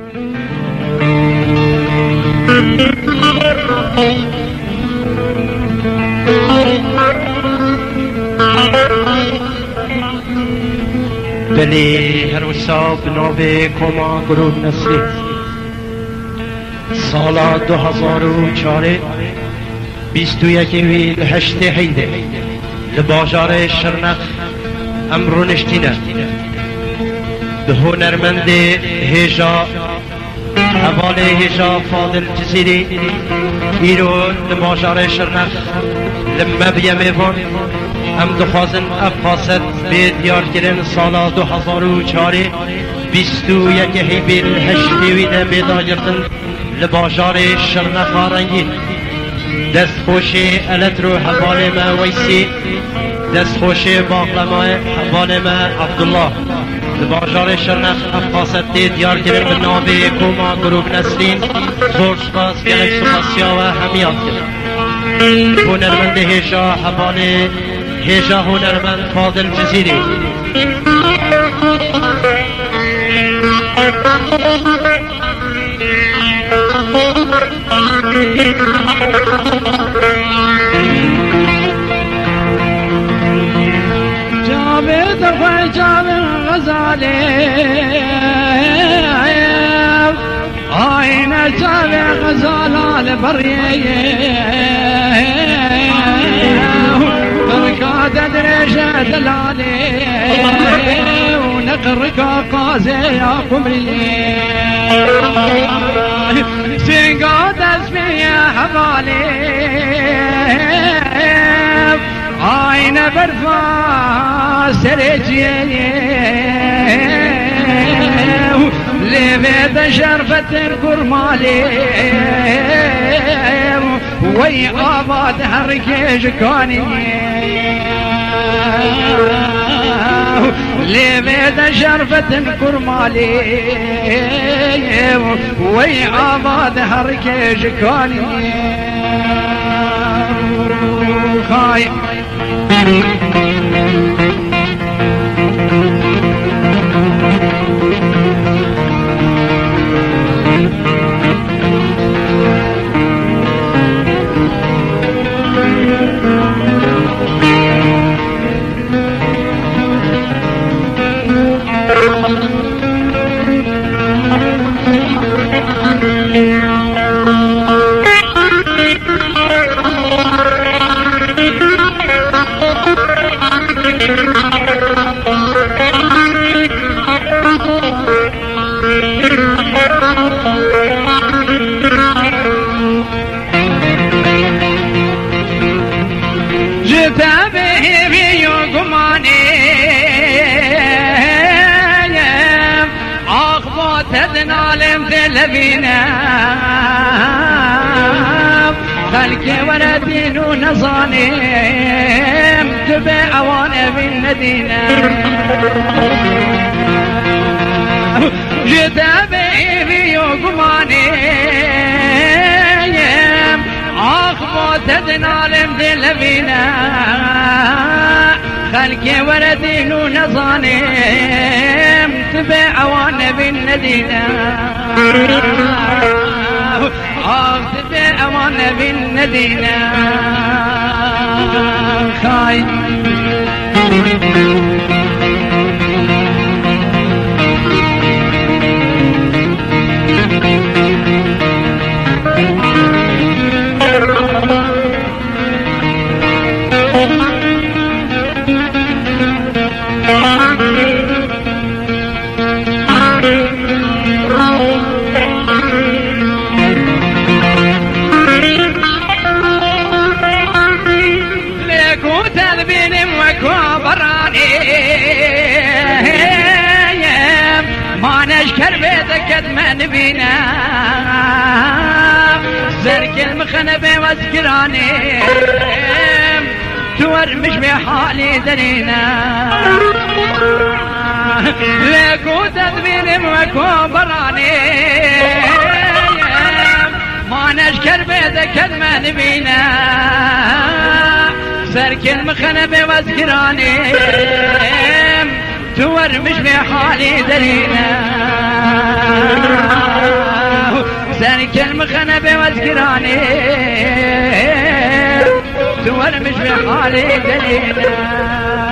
بلی هر وسا بنابه کما گروه نسلی سالا 2004 21 ویل 8 هیده لباجار شرنخ امرو نشتینه به هنرمند هیجا حواله هیجا فاضل جزیری ایرو لباجار شرنخ لما بیمیوان هم دخوازن افقاست به دیار گرن سالا 2004 21 هیبیل 8 ویده بیدا گردن لباجار شرنخ آرنگی دست خوش الاترو حواله ما ویسی دست خوش باقلما حواله ما عبدالله لباجار شرنخ افقاست دیار گرن به ناوی کوما گروه نسلین زور سپاس گلک سپاسیا و همیات گرن هنرمند هیجا حواله هیجا هنرمند فاضل جزیری جاوید خوی جاوید غزالی آینه جاوید غزالال بریه برکات درجه دلالی ونقرك قازي يا قمري سنقاد اسمي يا حبالي عين برفا سرجي لبيت شرفة الكرمالي وي آباد حركي جكاني لبيت شرفة الكرمالي وي آباد حركي جكاني خاي تدنالم في لبينا خلقي وردين ونظانيم تبع وانا بالمدينة جتابي في يوقمانيم اخبو تدنالم في لبينا خلقي وردين ونظانيم تبع وانا بالندينا تبع وانا بالندينا خاي ما نشكر بيتك قد ما نبينا زرق المخنبة واسكراني تورمش بحالي درينا لكو تدبير وكو براني ما نشكر بيتك قد ما نبينا زرق المخنبة واسكراني تورمش بحالي درينا كلمة خنبة واسكراني تولمش بحالي دلينا